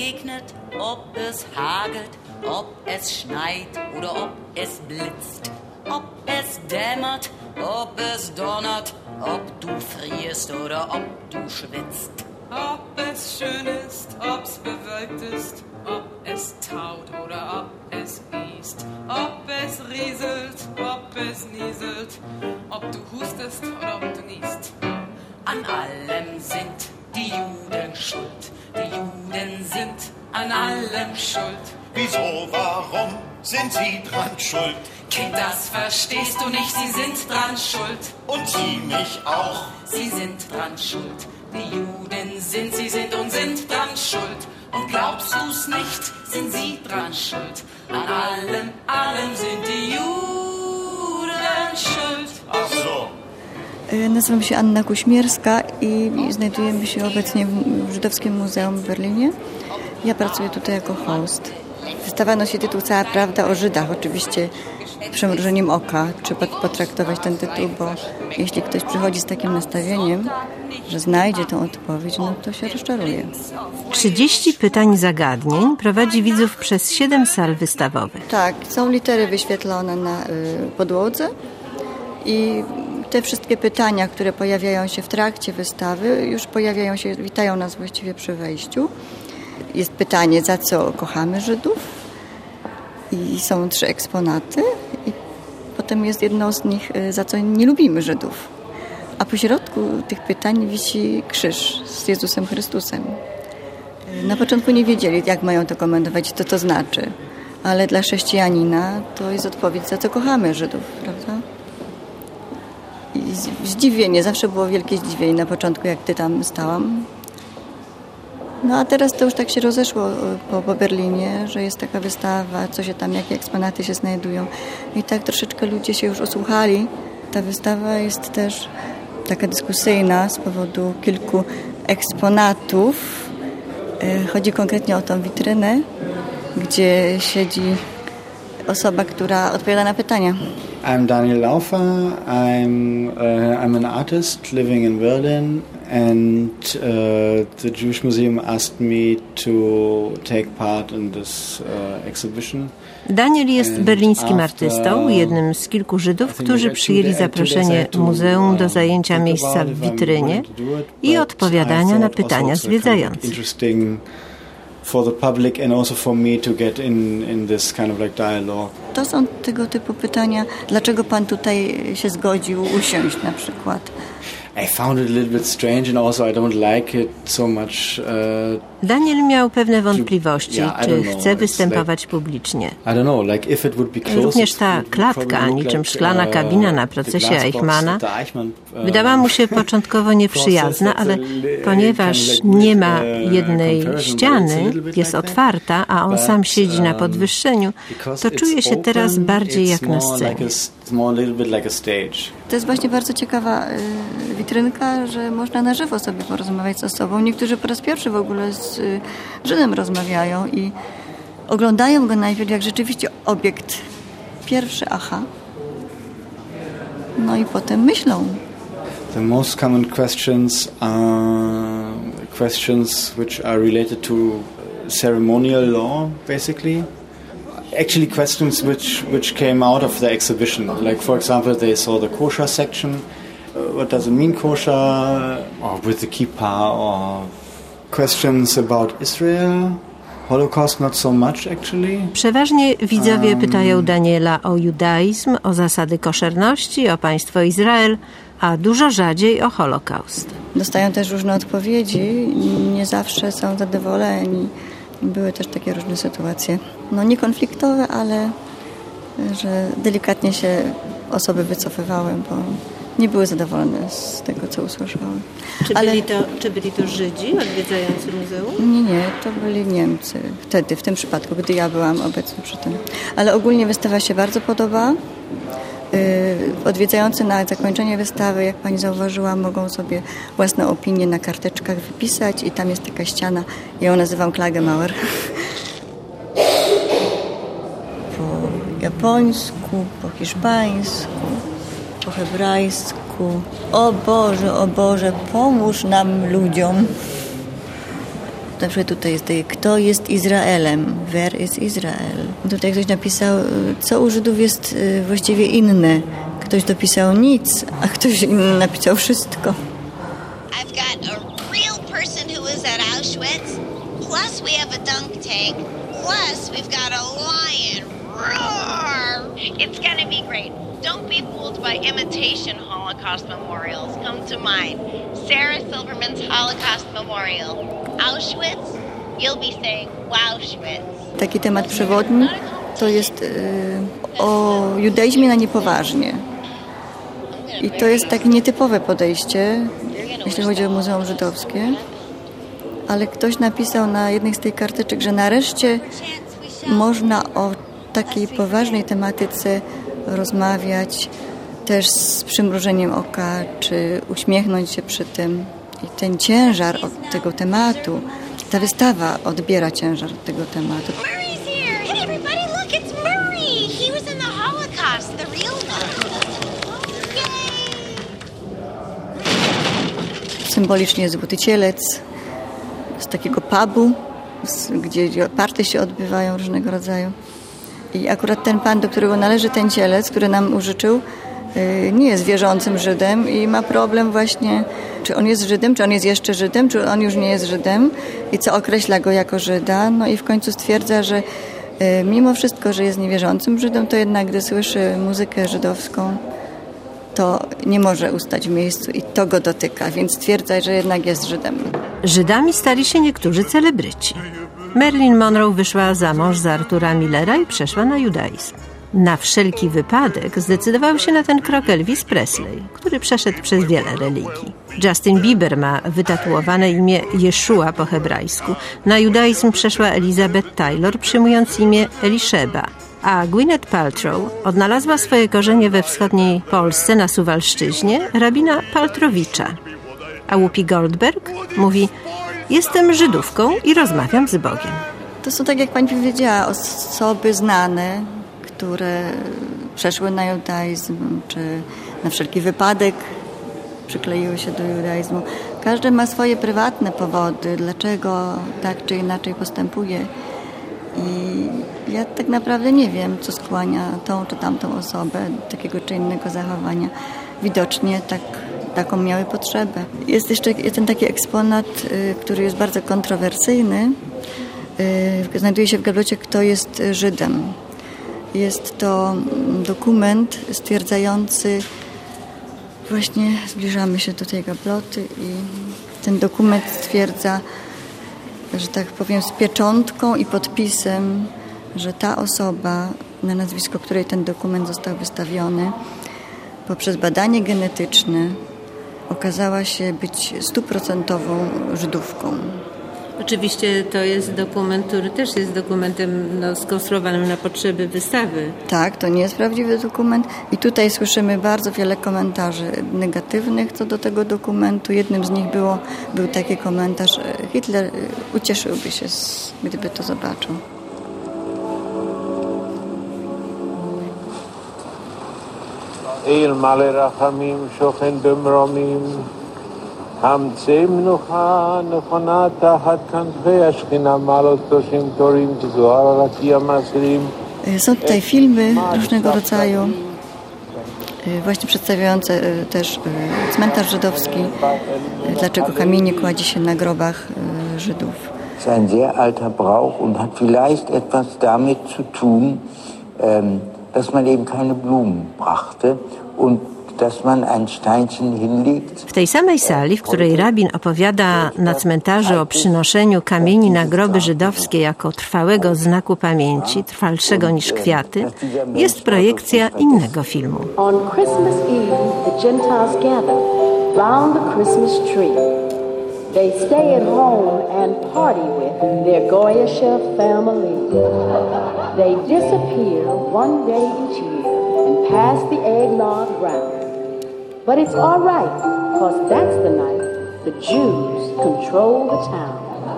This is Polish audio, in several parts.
regnet, ob es hagelt, ob es schneit oder ob es blitzt, ob es dämmert, ob es donnert, ob du frierst oder ob du schwitzt. Ob es schön ist, ob's bewölkt ist, ob es taut oder ob es gießt, ob es rieselt, ob es nieselt, ob du hustest oder ob du niest. An allem sind die Juden schuld, die Juden sind an allem schuld. Wieso, warum sind sie dran schuld? Kind, das verstehst du nicht, sie sind dran schuld. Und sie mich auch. Sie sind dran schuld. Die Juden sind, sie sind und sind dran schuld. Und glaubst du's nicht, sind sie dran schuld. An allem sind die Juden schuld. Ach so. Nazywam się Anna Kuśmierska i znajdujemy się obecnie w Żydowskim Muzeum w Berlinie. Ja pracuję tutaj jako host. Wystawa nosi tytuł Cała prawda o Żydach. Oczywiście przymrużeniem oka trzeba potraktować ten tytuł, bo jeśli ktoś przychodzi z takim nastawieniem, że znajdzie tą odpowiedź, no to się rozczaruje. 30 pytań zagadnień prowadzi widzów przez 7 sal wystawowych. Tak, są litery wyświetlone na podłodze i te wszystkie pytania, które pojawiają się w trakcie wystawy, już pojawiają się, witają nas właściwie przy wejściu. Jest pytanie, za co kochamy Żydów i są 3 eksponaty i potem jest jedno z nich, za co nie lubimy Żydów. A po środku tych pytań wisi krzyż z Jezusem Chrystusem. Na początku nie wiedzieli, jak mają to komentować, co to znaczy, ale dla chrześcijanina to jest odpowiedź, za co kochamy Żydów, prawda? I zdziwienie, zawsze było wielkie zdziwienie na początku, jak ty tam stałam. No a teraz to już tak się rozeszło po Berlinie, że jest taka wystawa, co się tam, jakie eksponaty się znajdują. I tak troszeczkę ludzie się już osłuchali. Ta wystawa jest też taka dyskusyjna z powodu kilku eksponatów. Chodzi konkretnie o tą witrynę, gdzie siedzi osoba, która odpowiada na pytania. I'm Daniel Laufer. I'm an artist living in Berlin, and the Jewish Museum asked me to take part in this exhibition. Daniel jest berlińskim artystą, jednym z kilku Żydów, którzy przyjęli zaproszenie muzeum do zajęcia miejsca w witrynie i odpowiadania na pytania zwiedzających. For the public and also for me to get in this kind of like dialogue. To są tego typu pytania. Dlaczego pan tutaj się zgodził usiąść na przykład? I found it a little bit strange and also I don't like it so much. Daniel miał pewne wątpliwości, czy chce występować publicznie. Również ta klatka, niczym szklana kabina na procesie Eichmana, wydała mu się początkowo nieprzyjazna, ale ponieważ nie ma jednej ściany, jest otwarta, a on sam siedzi na podwyższeniu, to czuje się teraz bardziej jak na scenie. To jest właśnie bardzo ciekawa witrynka, że można na żywo sobie porozmawiać z osobą. Niektórzy po raz pierwszy w ogóle z Żydem rozmawiają i oglądają go najpierw jak rzeczywiście obiekt pierwszy, aha. No i potem myślą. The most common questions are questions which are related to ceremonial law, basically. Actually questions which came out of the exhibition. Like for example, they saw the kosher section. What does it mean kosher? Or with the kippah, or questions about Israel. Holocaust not so much actually. Przeważnie widzowie pytają Daniela o judaizm, o zasady koszerności, o państwo Izrael, a dużo rzadziej o Holokaust. Dostają też różne odpowiedzi, nie zawsze są zadowoleni. Były też takie różne sytuacje, no niekonfliktowe, ale że delikatnie się osoby wycofywały, bo nie były zadowolone z tego, co usłyszały. Czy byli to Żydzi odwiedzający muzeum? Nie, to byli Niemcy wtedy, w tym przypadku, gdy ja byłam obecna przy tym. Ale ogólnie wystawa się bardzo podoba. Odwiedzający na zakończenie wystawy, jak pani zauważyła, mogą sobie własne opinie na karteczkach wypisać i tam jest taka ściana, ja ją nazywam Klagemauer. Po japońsku, po hiszpańsku, po hebrajsku. O Boże, pomóż nam ludziom. na przykład tutaj jest kto jest Izraelem? Where is Israel? Tutaj ktoś napisał, co u Żydów jest właściwie inne. Ktoś dopisał nic, a ktoś inny napisał wszystko. I've got a real person who is at Auschwitz, plus we have a dunk tank, plus we've got a lion. Roar! It's gonna be great. Don't be fooled by imitation Holocaust memorials. Come to mind. Sarah Silverman's Holocaust Memorial. Auschwitz, you'll be saying Wowschwitz. Taki temat przewodni to jest o judaizmie na niepoważnie. I to jest takie nietypowe podejście, jeśli chodzi o Muzeum Żydowskie. Ale ktoś napisał na jednej z tych karteczek, że nareszcie można o takiej poważnej tematyce rozmawiać też z przymrużeniem oka, czy uśmiechnąć się przy tym. I ten ciężar od tego tematu, ta wystawa odbiera ciężar od tego tematu. Murray's here! Hey everybody, look, it's Murray! He was in the Holocaust, the real one. Yay! Symbolicznie złoty cielec z takiego pubu, gdzie party się odbywają różnego rodzaju. I akurat ten pan, do którego należy ten cielec, który nam użyczył, nie jest wierzącym Żydem i ma problem właśnie, czy on jest Żydem, czy on jest jeszcze Żydem, czy on już nie jest Żydem i co określa go jako Żyda. No i w końcu stwierdza, że mimo wszystko, że jest niewierzącym Żydem, to jednak gdy słyszy muzykę żydowską, to nie może ustać w miejscu i to go dotyka, więc stwierdza, że jednak jest Żydem. Żydami stali się niektórzy celebryci. Marilyn Monroe wyszła za mąż za Artura Millera i przeszła na judaizm. Na wszelki wypadek zdecydował się na ten krok Elvis Presley, który przeszedł przez wiele religii. Justin Bieber ma wytatuowane imię Jeszua po hebrajsku. Na judaizm przeszła Elizabeth Taylor, przyjmując imię Elisheba. A Gwyneth Paltrow odnalazła swoje korzenie we wschodniej Polsce na Suwalszczyźnie, rabina Paltrowicza. A Whoopi Goldberg mówi: jestem Żydówką i rozmawiam z Bogiem. To są, tak jak pani powiedziała, osoby znane, które przeszły na judaizm, czy na wszelki wypadek przykleiły się do judaizmu. Każdy ma swoje prywatne powody, dlaczego tak czy inaczej postępuje. I ja tak naprawdę nie wiem, co skłania tą czy tamtą osobę do takiego czy innego zachowania. Widocznie taką miały potrzebę. Jest jeszcze jeden taki eksponat, który jest bardzo kontrowersyjny. Znajduje się w gablocie Kto jest Żydem. Jest to dokument stwierdzający, właśnie zbliżamy się do tej gabloty i ten dokument stwierdza, że tak powiem, z pieczątką i podpisem, że ta osoba, na nazwisko której ten dokument został wystawiony, poprzez badanie genetyczne okazała się być 100% Żydówką. Oczywiście to jest dokument, który też jest dokumentem skonstruowanym na potrzeby wystawy. Tak, to nie jest prawdziwy dokument i tutaj słyszymy bardzo wiele komentarzy negatywnych co do tego dokumentu. Jednym z nich był taki komentarz: Hitler ucieszyłby się, gdyby to zobaczył. Il male rachamim shochen bemromim המציא מנוחה נכונה תחת כנפי השכינה מעלות קדושים תורים כזוהר על הקיים האסירים. Są tutaj filmy różnego rodzaju, właśnie przedstawiające też cmentarz żydowski, dlaczego kamienie kładzie się na grobach Żydów. Das ist ein sehr alter Brauch und hat vielleicht etwas damit zu tun, dass man eben keine Blumen brachte und w tej samej sali, w której rabin opowiada na cmentarzu o przynoszeniu kamieni na groby żydowskie jako trwałego znaku pamięci, trwalszego niż kwiaty, jest projekcja innego filmu. On Christmas Eve, the Gentiles gather round the Christmas tree. They stay at home and party with their Goyesha family. They disappear one day each year and pass the eggnog round. But it's all right, because that's the night the Jews control the town.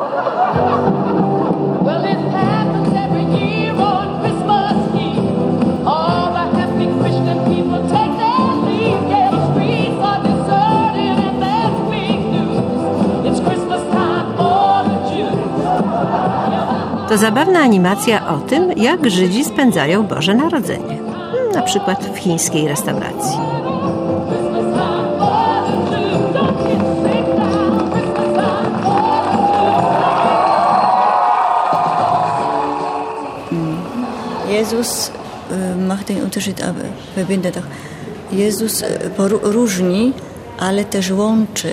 Well, it happens every year on Christmas Eve. All the happy Christian people take their leave. Yeah, the streets are deserted and there's big news. It's Christmas time for the Jews. To zabawna animacja o tym, jak Żydzi spędzają Boże Narodzenie. Na przykład w chińskiej restauracji. Jezus macht den Unterschied, verbindet auch. Jezus różni, ale też łączy.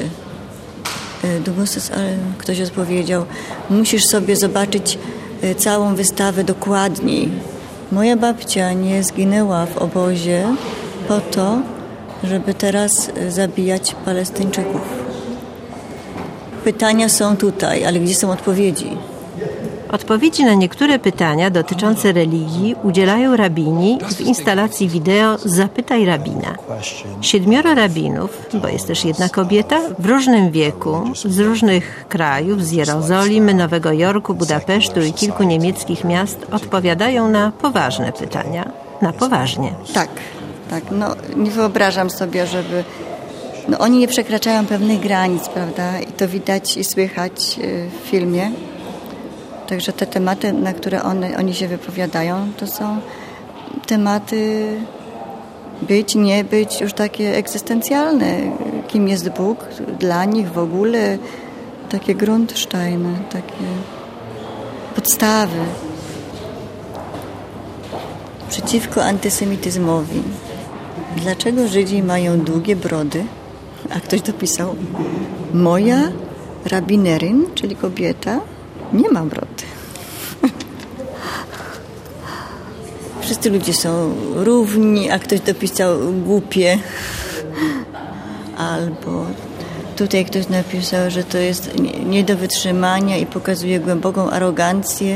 Ktoś odpowiedział, musisz sobie zobaczyć całą wystawę dokładniej. Moja babcia nie zginęła w obozie po to, żeby teraz zabijać Palestyńczyków. Pytania są tutaj, ale gdzie są odpowiedzi? Odpowiedzi na niektóre pytania dotyczące religii udzielają rabini w instalacji wideo Zapytaj rabina. 7 rabinów, bo jest też jedna kobieta, w różnym wieku, z różnych krajów, z Jerozolimy, Nowego Jorku, Budapesztu i kilku niemieckich miast odpowiadają na poważne pytania. Na poważnie. Tak. No, nie wyobrażam sobie, żeby... No, oni nie przekraczają pewnych granic, prawda? I to widać i słychać w filmie. Także te tematy, na które oni się wypowiadają, to są tematy być, nie być, już takie egzystencjalne. Kim jest Bóg dla nich w ogóle, takie Grundsteine, takie podstawy. Przeciwko antysemityzmowi. Dlaczego Żydzi mają długie brody? A ktoś dopisał, moja rabinerin, czyli kobieta, nie ma brody. Wszyscy ludzie są równi, a ktoś dopisał głupie. Albo tutaj ktoś napisał, że to jest nie do wytrzymania i pokazuje głęboką arogancję.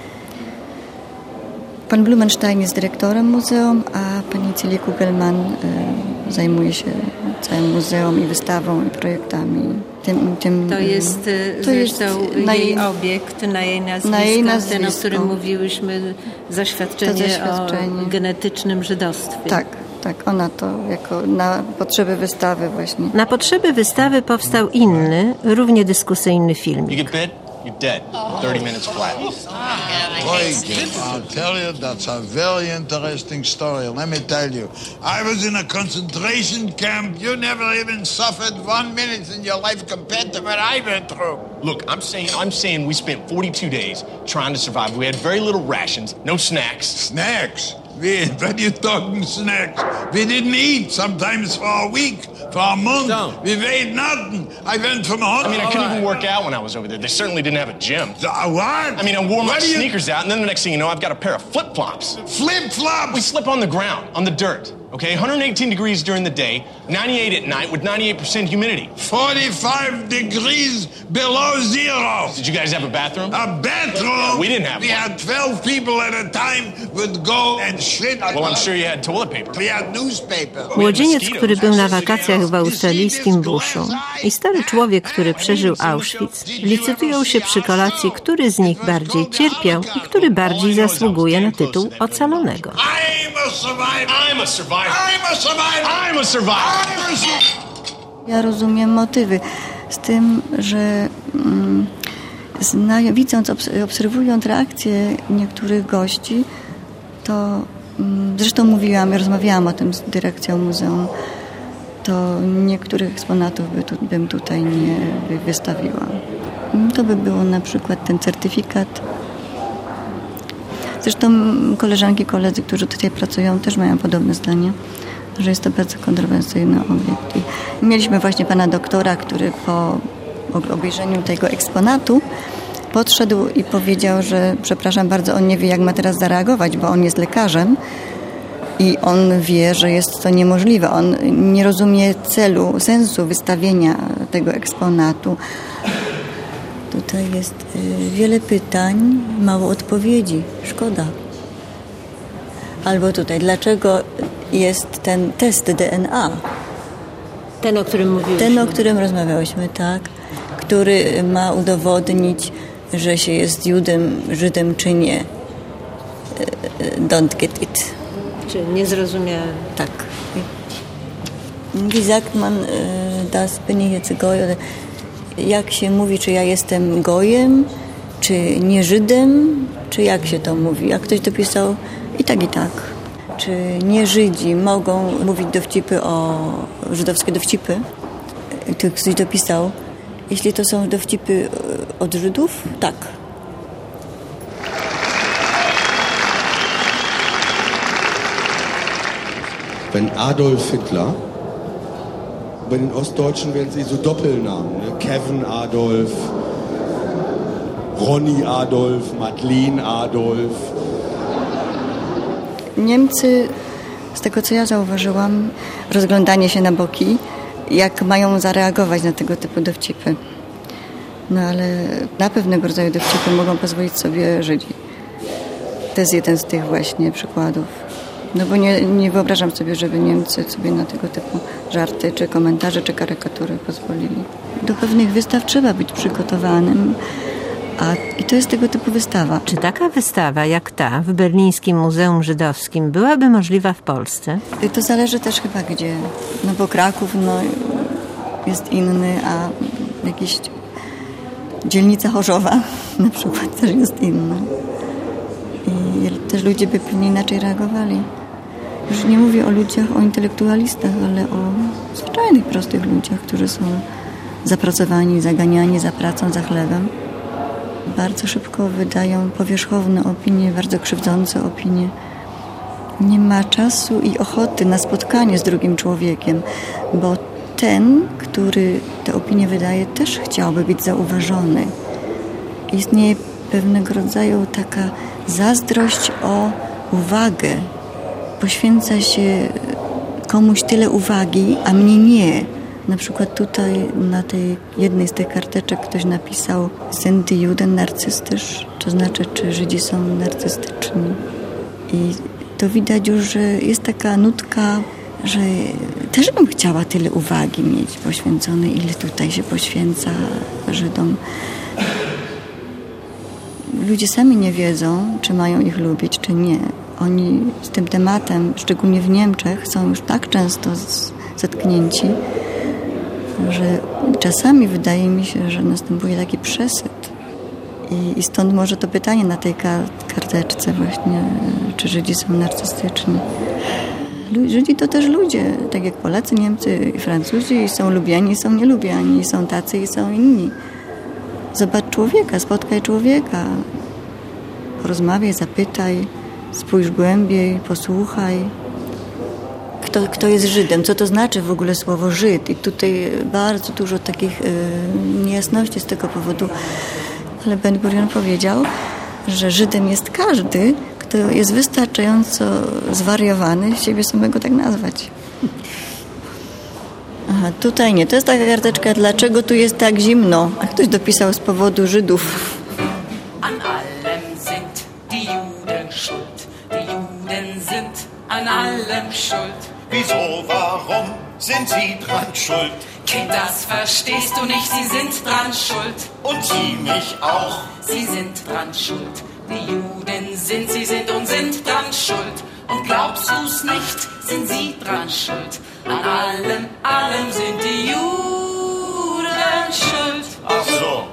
Pan Blumenstein jest dyrektorem muzeum, a pani Celia Kugelman zajmuje się całym muzeum i wystawą i projektami. To jest zresztą jej obiekt, na jej nazwisko, ten, o którym mówiłyśmy, zaświadczenie o genetycznym żydostwie. Tak, ona to jako na potrzeby wystawy właśnie. Na potrzeby wystawy powstał inny, równie dyskusyjny film. You're dead. 30 minutes flat. I'll tell you, that's a very interesting story. Let me tell you. I was in a concentration camp. You never even suffered 1 minute in your life compared to what I went through. Look, I'm saying we spent 42 days trying to survive. We had very little rations, no snacks. Snacks? What are you talking snacks? We didn't eat, sometimes for a week, for a month. We ate nothing. I went from home. I mean, I couldn't even work out when I was over there. They certainly didn't have a gym. What? I mean, I wore my sneakers out, and then the next thing you know, I've got a pair of flip-flops. Flip-flops? We slip on the ground, on the dirt. Okay, 118 degrees during the day, 98 at night with 98% humidity. 45 degrees below zero. Did you guys have a bathroom? A bathroom? We didn't have one. We had 12 people at a time would go and shit. Well, I'm sure you had toilet paper. We had newspaper. Młodzieniec, który był na wakacjach w australijskim buszu i stary człowiek, który przeżył Auschwitz, licytują się przy kolacji, który z nich bardziej cierpiał i który bardziej zasługuje na tytuł ocalonego. I'm a survivor. I'm a survivor. I'm a survivor. I'm a survivor. Ja rozumiem motywy z tym, że widząc, obserwując reakcje niektórych gości, to zresztą rozmawiałam o tym z dyrekcją muzeum, to niektórych eksponatów bym tutaj nie wystawiła. To by było na przykład ten certyfikat. Zresztą koleżanki, koledzy, którzy tutaj pracują, też mają podobne zdanie, że jest to bardzo kontrowersyjny obiekt. I mieliśmy właśnie pana doktora, który po obejrzeniu tego eksponatu podszedł i powiedział, że przepraszam bardzo, on nie wie, jak ma teraz zareagować, bo on jest lekarzem i on wie, że jest to niemożliwe. On nie rozumie sensu wystawienia tego eksponatu. Tutaj jest wiele pytań, mało odpowiedzi. Szkoda. Albo tutaj, dlaczego jest ten test DNA? Ten, o którym mówiliśmy. Ten, o którym rozmawiałyśmy, tak. Który ma udowodnić, że się jest Żydem czy nie. Don't get it. Czy nie zrozumiałem. Tak. Wie sagt man, das bin ich jetzt Goy? Jak się mówi, czy ja jestem gojem, czy nie Żydem, czy jak się to mówi. A ktoś dopisał i tak, i tak. Czy nie Żydzi mogą mówić żydowskie dowcipy? Tu ktoś dopisał, jeśli to są dowcipy od Żydów, tak. Wenn Adolf Hitler, bei den Ostdeutschen werden sie so Doppelnamen, ne? Kevin Adolf, Ronny Adolf, Madeleine Adolf. Niemcy, z tego co ja zauważyłam, rozglądanie się na boki, jak mają zareagować na tego typu dowcipy. No ale na pewnego rodzaju dowcipy mogą pozwolić sobie Żydzi. To jest jeden z tych właśnie przykładów. No bo nie wyobrażam sobie, żeby Niemcy sobie na tego typu żarty, czy komentarze, czy karykatury pozwolili. Do pewnych wystaw trzeba być przygotowanym, i to jest tego typu wystawa. Czy taka wystawa jak ta w Berlińskim Muzeum Żydowskim byłaby możliwa w Polsce? To zależy też chyba gdzie. No bo Kraków jest inny, a jakieś dzielnica Chorzowa na przykład też jest inna. I też ludzie by pewnie inaczej reagowali. Już nie mówię o ludziach, o intelektualistach, ale o zwyczajnych, prostych ludziach, którzy są zapracowani, zaganiani za pracą, za chlebem. Bardzo szybko wydają powierzchowne opinie, bardzo krzywdzące opinie. Nie ma czasu i ochoty na spotkanie z drugim człowiekiem, bo ten, który te opinie wydaje, też chciałby być zauważony. Istnieje pewnego rodzaju taka zazdrość o uwagę. Poświęca się komuś tyle uwagi, a mnie nie. Na przykład tutaj na tej jednej z tych karteczek ktoś napisał sind die Juden narcystysch, to znaczy, czy Żydzi są narcystyczni. I to widać już, że jest taka nutka, że też bym chciała tyle uwagi mieć poświęconej, ile tutaj się poświęca Żydom. Ludzie sami nie wiedzą, czy mają ich lubić, czy nie. Oni z tym tematem, szczególnie w Niemczech, są już tak często zetknięci, że czasami wydaje mi się, że następuje taki przesyt. I stąd może to pytanie na tej karteczce właśnie, czy Żydzi są narcystyczni. Żydzi to też ludzie, tak jak Polacy, Niemcy i Francuzi, są lubiani, są nielubiani, są tacy i są inni. Zobacz człowieka, spotkaj człowieka, porozmawiaj, zapytaj, spójrz głębiej, posłuchaj. Kto jest Żydem? Co to znaczy w ogóle słowo Żyd? I tutaj bardzo dużo takich niejasności z tego powodu. Ale Ben Gurion powiedział, że Żydem jest każdy, kto jest wystarczająco zwariowany, siebie samego tak nazwać. Aha, tutaj nie. To jest taka karteczka, dlaczego tu jest tak zimno? A ktoś dopisał z powodu Żydów. An allem sind die Juden schuld. Die Juden sind an allem schuld. Wieso, warum sind sie dran schuld? Kind, das verstehst du nicht, sie sind dran schuld. Und sie mich auch. Sie sind dran schuld. Die Juden sind, sie sind und sind dran schuld. Und glaubst du's nicht, sind sie dran schuld. An allem sind die Juden schuld. Ach so.